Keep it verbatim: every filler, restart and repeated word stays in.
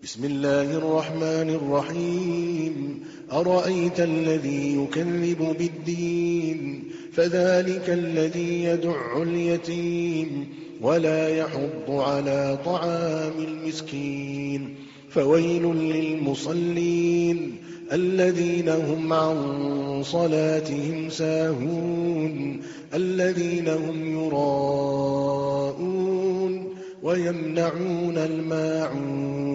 بسم الله الرحمن الرحيم أرأيت الذي يكذب بالدين فذلك الذي يدع اليتيم ولا يحض على طعام المسكين فويل للمصلين الذين هم عن صلاتهم ساهون الذين هم يراءون ويمنعون الماعون